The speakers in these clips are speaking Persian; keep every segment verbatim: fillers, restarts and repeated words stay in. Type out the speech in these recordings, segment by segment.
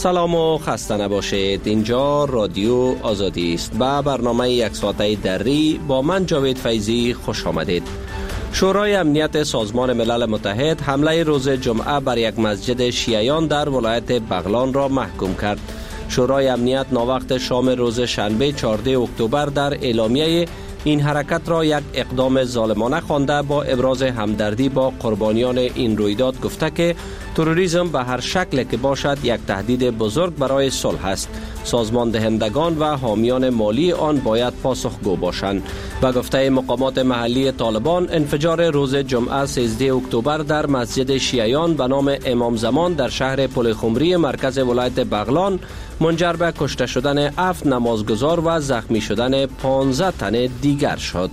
سلام و خسته نباشید. اینجا رادیو آزادی است. با برنامه یک ساعته دری با من جاوید فیضی خوش آمدید. شورای امنیت سازمان ملل متحد حمله روز جمعه بر یک مسجد شیعیان در ولایت بغلان را محکوم کرد. شورای امنیت ناوقت شام روز شنبه چهاردهم اکتبر در اعلامیه این حرکت را یک اقدام ظالمانه خوانده با ابراز همدردی با قربانیان این رویداد گفته که تروریسم به هر شکل که باشد یک تهدید بزرگ برای صلح است. سازمان دهندگان و حامیان مالی آن باید پاسخگو باشند. به گفته مقامات محلی طالبان، انفجار روز جمعه سیزدهم اکتبر در مسجد شیعیان به نام امام زمان در شهر پلخمری مرکز ولایت بغلان منجر به کشته شدن هفت نمازگزار و زخمی شدن پانزده تن دیگر شد.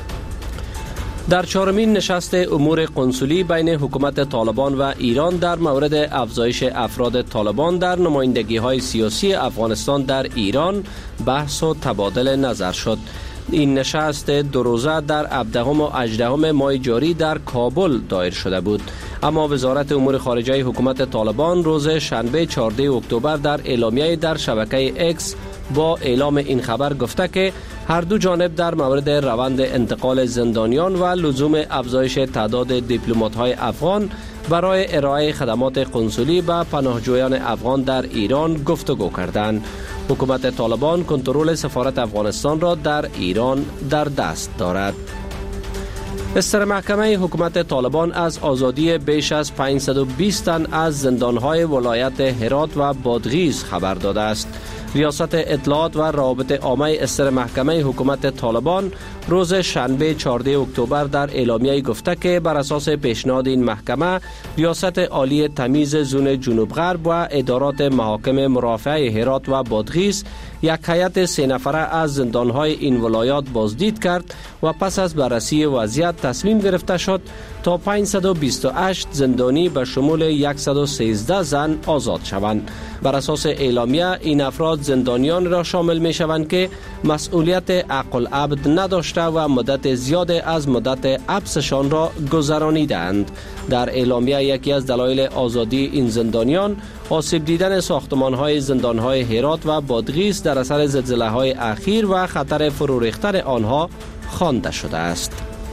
در چهارمین نشست امور قنسولی بین حکومت طالبان و ایران در مورد افزایش افراد طالبان در نمایندگی‌های سیاسی افغانستان در ایران بحث و تبادل نظر شد. این نشست دو روزه در هفدهم و هجدهم ماه جاری در کابل دایر شده بود، اما وزارت امور خارجه حکومت طالبان روز شنبه چهاردهم اکتبر در اعلامیه در شبکه اکس با اعلام این خبر گفته که هر دو جانب در مورد روند انتقال زندانیان و لزوم افزایش تعداد دیپلمات‌های افغان برای ارائه خدمات قنسولی به پناهجویان افغان در ایران گفتگو کردند. حکومت طالبان کنترل سفارت افغانستان را در ایران در دست دارد. استر محکمه حکومت طالبان از آزادی بیش از پانصد و بیست تن از زندانهای ولایت هرات و بادغیس خبر داده است. ریاست اطلاعات و روابط عامه استر محکمه حکومت طالبان روز شنبه چهاردهم اکتبر در اعلامیه گفته که بر اساس پیشنهاد این محکمه، ریاست عالی تمیز زون جنوب غرب و ادارات محاکم مرافعه هرات و بادغیس یک هیئت سه نفره از زندانهای این ولایات بازدید کرد و پس از بررسی وضعیت تصمیم گرفته شد تا پانصد و بیست و هشت زندانی به شمول صد و سیزده زن آزاد شوند. بر اساس اعلامیه این افراد زندانیان را شامل می شوند که مسئولیت عقل عبد نداشته و مدت زیاد از مدت حبسشان را گذرانیدند. در اعلامیه یکی از دلایل آزادی این زندانیان آسیب دیدن ساختمان‌های زندان‌های هرات و بادغیس در اثر زلزله‌های اخیر و خطر فرو ریختن آنها خوانده شده است.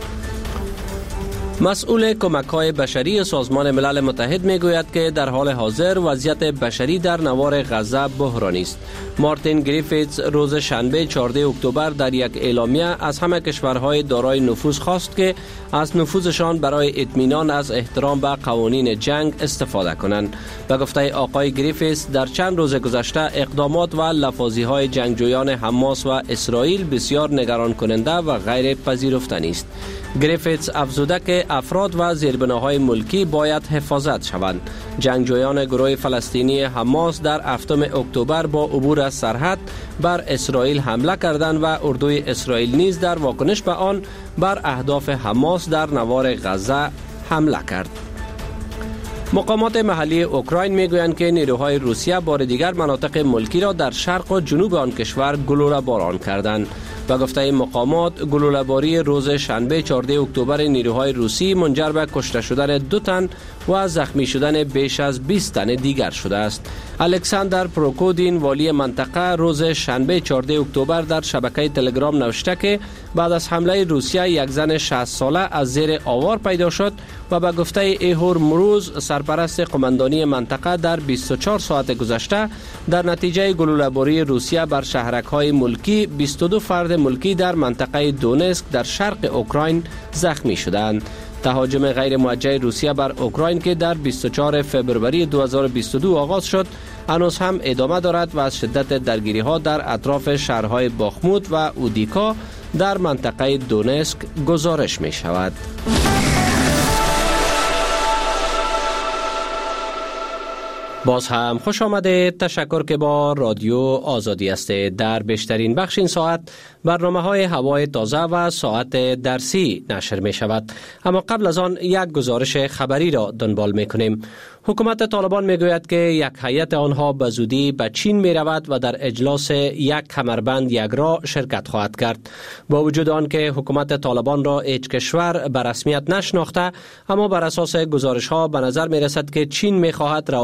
مسئول کمک‌های بشری سازمان ملل متحد می‌گوید که در حال حاضر وضعیت بشری در نوار غزه بحرانی است. مارتین گریفیتس روز شنبه چهاردهم اکتبر در یک اعلامیه از همه کشورهای دارای نفوذ خواست که از نفوذشان برای اطمینان از احترام به قوانین جنگ استفاده کنند. به گفته آقای گریفیتس، در چند روز گذشته اقدامات و لفاظی‌های جنگجویان حماس و اسرائیل بسیار نگران کننده و غیر پذیرفتنی است. گریفیتس افزوده که افراد و زیربناهای ملکی باید حفاظت شوند. جنگجویان گروه فلسطینی حماس در هفتم اکتبر با عبور از سرحد بر اسرائیل حمله کردند و اردوی اسرائیل نیز در واکنش به آن بر اهداف حماس در نوار غزه حمله کرد. مقامات محلی اوکراین میگویند که نیروهای روسیه بار دیگر مناطق ملکی را در شرق و جنوب آن کشور گلوله باران کردند. به گفته مقامات، گلوله باری روز شنبه چهاردهم اکتبر نیروهای روسی منجر به کشته شدن دو تن و زخمی شدن بیش از بیست تن دیگر شده است. الکساندر پروکودین، والی منطقه، روز شنبه چهاردهم اکتبر در شبکه تلگرام نوشته که بعد از حمله روسیه یک زن شصت ساله از زیر آوار پیدا شد و به گفته ایهور مروز، سرپرست قماندانی منطقه، در بیست و چهار ساعت گذشته در نتیجه گلوله‌باری روسیه بر شهرک‌های ملکی بیست و دو فرد ملکی در منطقه دونسک در شرق اوکراین زخمی شدند. تهاجم غیر موجه روسیه بر اوکراین که در بیست و چهارم فوریه دو هزار و بیست و دو آغاز شد، هنوز هم ادامه دارد و از شدت درگیری ها در اطراف شهرهای باخموت و اودیکا در منطقه دونسک گزارش می شود. باز هم خوش آمده. تشکر که با رادیو آزادی هستید. در بیشترین بخش این ساعت برنامه های هوای تازه و ساعت درسی نشر می شود. اما قبل از آن یک گزارش خبری را دنبال می کنیم. حکومت طالبان می گوید که یک هیئت آنها به زودی به چین می رود و در اجلاس یک کمربند یک راه شرکت خواهد کرد. با وجود آن که حکومت طالبان را هیچ کشور به رسمیت نشناخته، اما بر اساس گزارش ها به نظر می رسد که چین می خواهد روابط خود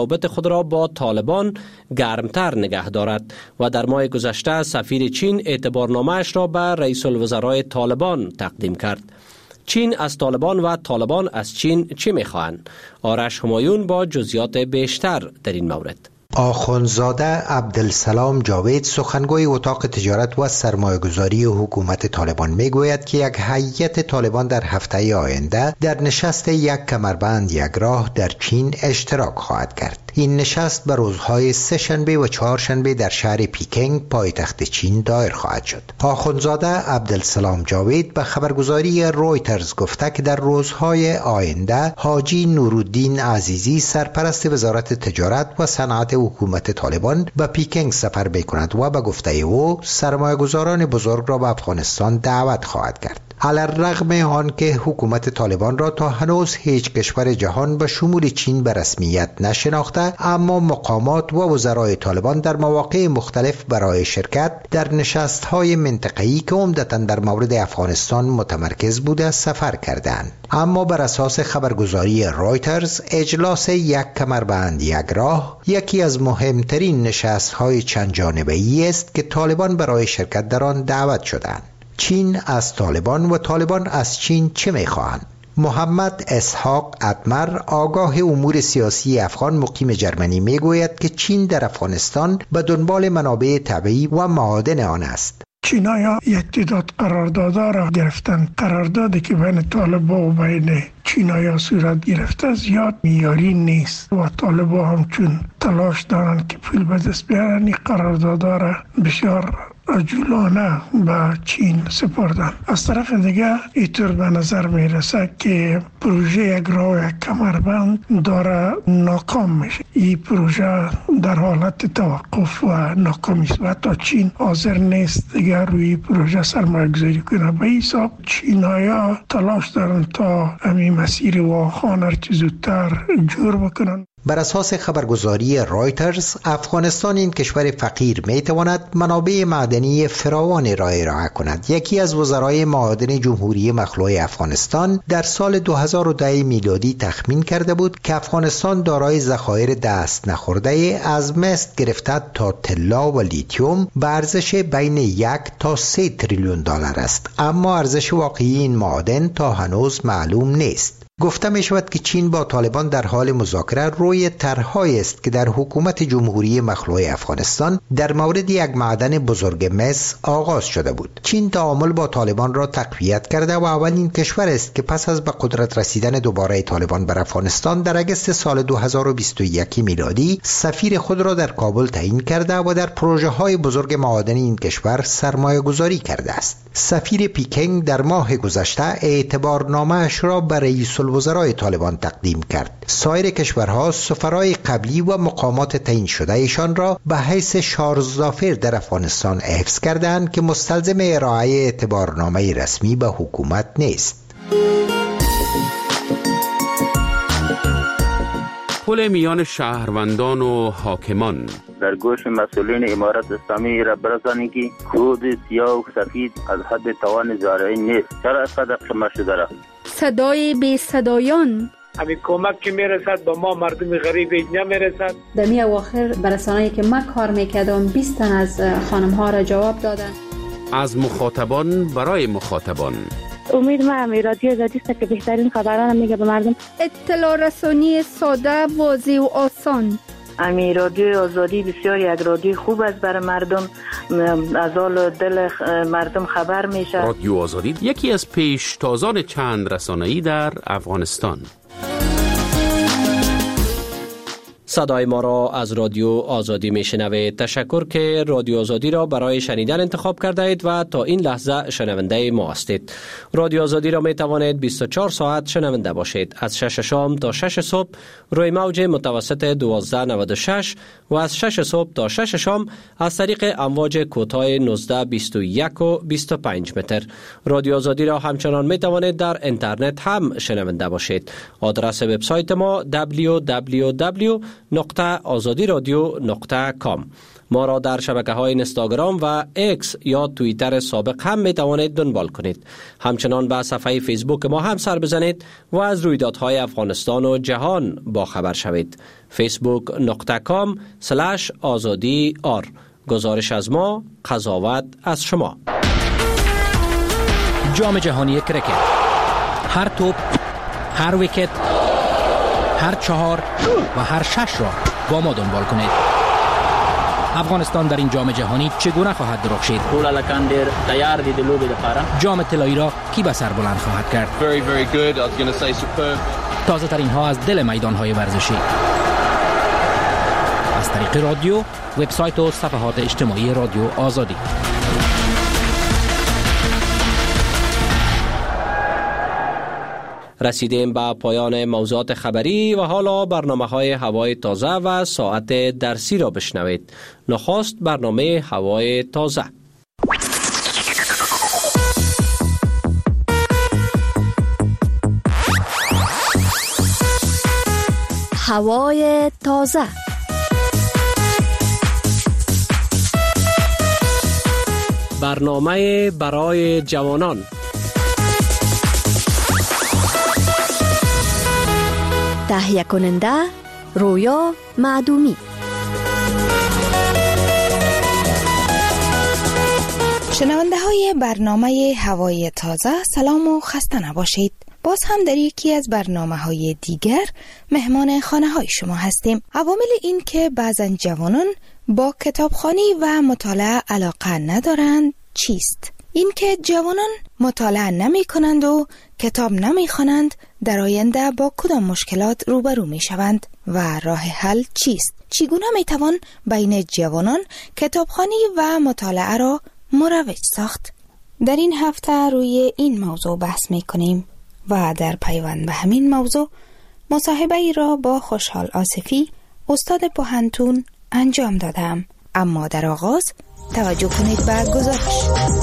خود را با طالبان گرمتر نگه دارد و در ماه گذشته سفیر چین اعتبارنامه‌اش را به رئیس الوزرای طالبان تقدیم کرد. چین از طالبان و طالبان از چین چی می‌خواهند؟ آرش همایون با جزئیات بیشتر در این مورد. آخوندزاده عبدالسلام جاوید سخنگوی اتاق تجارت و سرمایه‌گذاری حکومت طالبان میگوید که یک هیئت طالبان در هفته آینده در نشست یک کمربند یک راه در چین اشتراک خواهد کرد. این نشست به روزهای سه شنبه و چهار شنبه در شهر پیکنگ پایتخت چین دایر خواهد شد. آخوندزاده عبدالسلام جاوید به خبرگزاری رویترز گفته که در روزهای آینده حاجی نورالدین عزیزی سرپرست وزارت تجارت و صنعت حکومت طالبان به پیکنگ سفر می‌کند و به گفته او سرمایه‌گذاران بزرگ را به افغانستان دعوت خواهد کرد. علی‌الرغم آنکه حکومت طالبان را تا هنوز هیچ کشور جهان به شمول چین به رسمیت نشناخته، اما مقامات و وزرای طالبان در مواقع مختلف برای شرکت در نشست‌های منطقه‌ای که عمدتاً در مورد افغانستان متمرکز بوده سفر کردند. اما بر اساس خبرگزاری رویترز اجلاس یک کمربند یک راه یکی از مهمترین نشست‌های چند جانبه‌ای است که طالبان برای شرکت در آن دعوت شدند. چین از طالبان و طالبان از چین چه می‌خواهند؟ محمد اسحاق اتمر آگاه امور سیاسی افغان مقیم جرمنی میگوید که چین در افغانستان به دنبال منابع طبیعی و معادن آن است. چینایا یک تعداد قراردادها را گرفتند. قراردادی که بین طالبان و بین چینایا صورت گرفته زیاد معیاری نیست و طالبان همچون تلاش دارند که پول به دست بیارن. این قراردادها را بسیار عجولانه به چین سپردن. از طرف دیگه اینطور به نظر میرسه که پروژه یک راه یک کمربند داره ناکام میشه. این پروژه در حالت توقف و ناکامی است و تا چین حاضر نیست دیگر روی پروژه سرمایه گذاری کنه. به حساب چینایا تلاش دارن تا همین مسیر واخان هر چه زودتر جور بکنن. بر اساس خبرگزاری رویترز افغانستان این کشور فقیر می تواند منابع معدنی فراوانی را ارائه کند. یکی از وزرای معادن جمهوری مخلوع افغانستان در سال دو هزار و ده میلادی تخمین کرده بود که افغانستان دارای ذخایر دست نخورده از مس گرفته تا طلا و لیتیوم به ارزش بین یک تا سه تریلیون دلار است، اما ارزش واقعی این معادن تا هنوز معلوم نیست. گفته می شود که چین با طالبان در حال مذاکره روی طرح‌هایی است که در حکومت جمهوری مخلوع افغانستان در مورد یک معدن بزرگ مس آغاز شده بود. چین تعامل با طالبان را تقویت کرده و اولین کشور است که پس از به قدرت رسیدن دوباره طالبان بر افغانستان در اگست سال دو هزار و بیست و یک میلادی سفیر خود را در کابل تعیین کرده و در پروژه‌های بزرگ معادن این کشور سرمایه گذاری کرده است. سفیر پیکنگ در ماه گذشته اعتبارنامه‌اش را به رئیس الوزرای طالبان تقدیم کرد. سایر کشورها سفرای قبلی و مقامات تعیین شده ایشان را به حیث شارزافر در افغانستان حفظ کردند که مستلزم ارائه اعتبارنامه رسمی به حکومت نیست. پل میان شهروندان و حاکمان در گوش مسئولین امارت اسلامی را برسانید که کود سیاه و سفید از حد توان زارعی نیست. چرا از قدر قمه شده را؟ صدای بی صدایان همین کمک که میرسد به ما مردم غریب اینجا میرسد. در می اواخر برسانه‌ای که من کار میکردم بیست تن از خانم ها را جواب دادن. از مخاطبان برای مخاطبان. امید ما هم رادیو آزادی است که بهترین خبران میگه به مردم. اطلاع رسانی ساده، واضح و آسان. امی رادیو آزادی بسیار یک رادیو خوب است برای مردم، از حال دل مردم خبر میشه. رادیو آزادی یکی از پیشتازان چند رسانه‌ای در افغانستان. صدای ما را از رادیو آزادی میشنوید. تشکر که رادیو آزادی را برای شنیدن انتخاب کرده اید و تا این لحظه شنونده ما هستید. رادیو آزادی را می توانید بیست و چهار ساعت شنونده باشید. از شش شام تا شش صبح روی موج متوسط دوازده نود و شش و از شش صبح تا شش شام از طریق امواج کوتاه نوزده بیست و یک و بیست و پنج متر. رادیو آزادی را همچنان می توانید در اینترنت هم شنونده باشید. آدرس وبسایت ما دبلیو دبلیو دبلیو نقطه آزادی رادیو نقطه کام. ما را در شبکه‌های اینستاگرام و ایکس یا توییتر سابق هم می توانید دنبال کنید. همچنان به صفحه فیسبوک ما هم سر بزنید و از رویدادهای افغانستان و جهان با خبر شوید. فیسبوک نقطه کام سلش آزادی آر. گزارش از ما، قضاوت از شما. جام جهانی کرکت، هر توپ، هر ویکت، هر چهار و هر شش را با ما دنبال کنید. افغانستان در این جام جهانی چگونه خواهد درخشید؟ ټول دیر تیار دي د لوبې لپاره. جام طلایی را کی به سر بلند خواهد کرد؟ Very very good. I was going to say superb. تازه ترین ها از دل میدان های ورزشی. از طریق رادیو، وبسایت و صفحات اجتماعی رادیو آزادی. رسیدیم به پایان موضوعات خبری و حالا برنامه های هوای تازه و ساعت درسی را بشنوید. نخست برنامه هوای تازه. هوای تازه. برنامه برای جوانان. تهیه کننده رویا معدومی. شنونده های برنامه هوای تازه، سلام و خسته نباشید. باز هم در یکی از برنامه های دیگر مهمان خانه های شما هستیم. عوامل این که بعضن جوانان با کتابخوانی و مطالعه علاقه ندارند چیست؟ این که جوانان مطالعه نمی کنند و کتاب نمی خوانند در آینده با کدام مشکلات روبرو می شوند و راه حل چیست؟ چگونه می توان بین جوانان کتابخوانی و مطالعه را مروج ساخت؟ در این هفته روی این موضوع بحث می کنیم و در پیوند به همین موضوع مصاحبه ای را با خوشحال آصفی استاد پوهنتون انجام دادم. اما در آغاز توجه کنید به گزارش.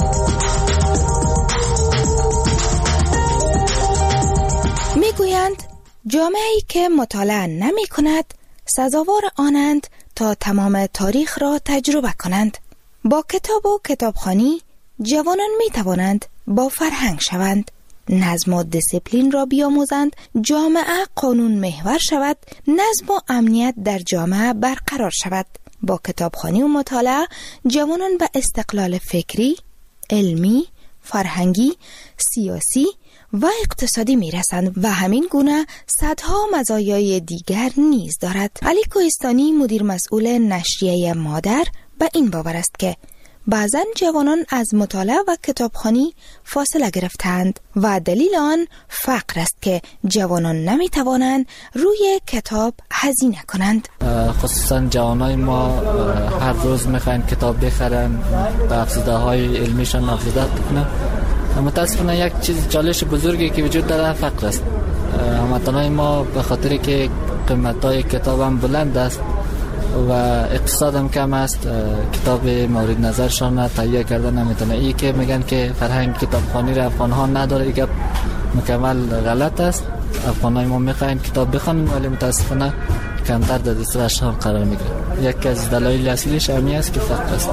می گویند جامعه‌ای که مطالعه نمی کند سزاوار آنند تا تمام تاریخ را تجربه کنند. با کتاب و کتابخوانی جوانان می توانند با فرهنگ شوند، نظم و دیسیپلین را بیاموزند، جامعه قانون محور شود، نظم و امنیت در جامعه برقرار شود. با کتابخوانی و مطالعه جوانان به استقلال فکری، علمی، فرهنگی، سیاسی و اقتصادی می رسند و همین گونه صدها مزایای دیگر نیز دارد. علی کوهستانی مدیر مسئول نشریه مادر به این باور است که بعضن جوانان از مطالعه و کتابخوانی فاصله گرفتند و دلیل آن فقر است که جوانان نمی توانند روی کتاب هزینه کنند. خصوصا جوانای ما هر روز میخواین کتاب بخرن، به افزوده های علمیشان افزوده کنن. متاسفانه یک چیز چالش بزرگی که وجود داره فقر است. هموطنای ما به خاطر که قیمت‌های کتاب هم بلند است و اقتصاد هم کم است، کتاب مورد نظرشان تهیه کردن نمیتونه. ای که میگن که فرهنگ کتابخوانی را افغان ها نداره، دیگه مکمل غلط است. افغان های ما میخواین کتاب بخوانن ولی متاسفانه کمتر در دسترسشان قرار میگیره. یکی از دلایل اصلیش همین است که فقر است.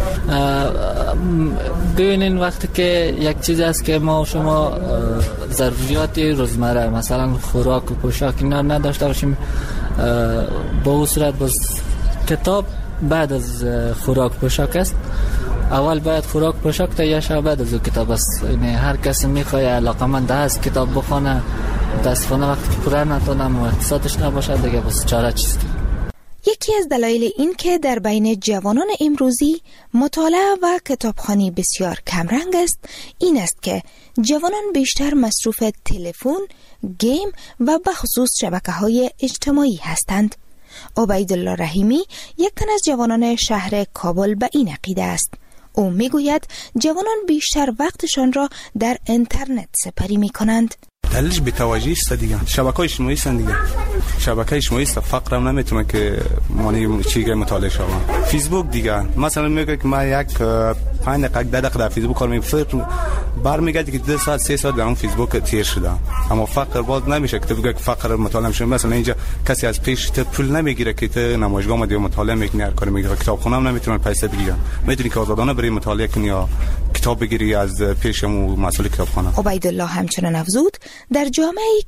ببینین وقتی که یک چیز است که ما شما ضروریات روزمره مثلا خوراک و پوشاک اینا نداشته باشیم، با اون صورت باز کتاب بعد از خوراک پوشاک است. اول باید خوراک پوشاک تهیه شود، بعد از کتاب است. یعنی هر کسی میخواد علاقمند است کتاب بخونه، متاسفانه وقتی که پوره نتونم و اقتصادش نباشه دیگه بس چاره چیست. یکی از دلایل این که در بین جوانان امروزی مطالعه و کتابخوانی بسیار کمرنگ است این است که جوانان بیشتر مصروف تلفن، گیم و به خصوص شبکه‌های اجتماعی هستند. عبیدالله رحیمی یک تن از جوانان شهر کابل به این عقیده است. او میگوید جوانان بیشتر وقتشان را در اینترنت سپری می کنند. دلیلش بی‌توجهی است دیگه. شبکه‌های اجتماعی است دیگه. شبکه اجتماعی است، فقر هم نمیتونه که مانی چیزی مطالعه شوم. فیسبوک دیگه مثلا میگه که من یک پنج دقیقه ده دقیقه در فیسبوک کار می‌کنم، برمیگردی که دو ساعت سه ساعت در اون فیسبوک تیر شده. اما فقر باز نمیشه که تو بگی فقر مطالعه میشه. مثلا اینجا کسی از پیش تو پول نمیگیره که تو نمایشگاه اومدی مطالعه میکنی، هر کاری میگیره. کتابخونه هم نمیتونن پیسه بگیرن، میتونی که آزادانه بری مطالعه کنی یا کتاب بگیری از پیشمو مسئول کتابخانه. عبیدالله همچنان افزود در جامعه‌ای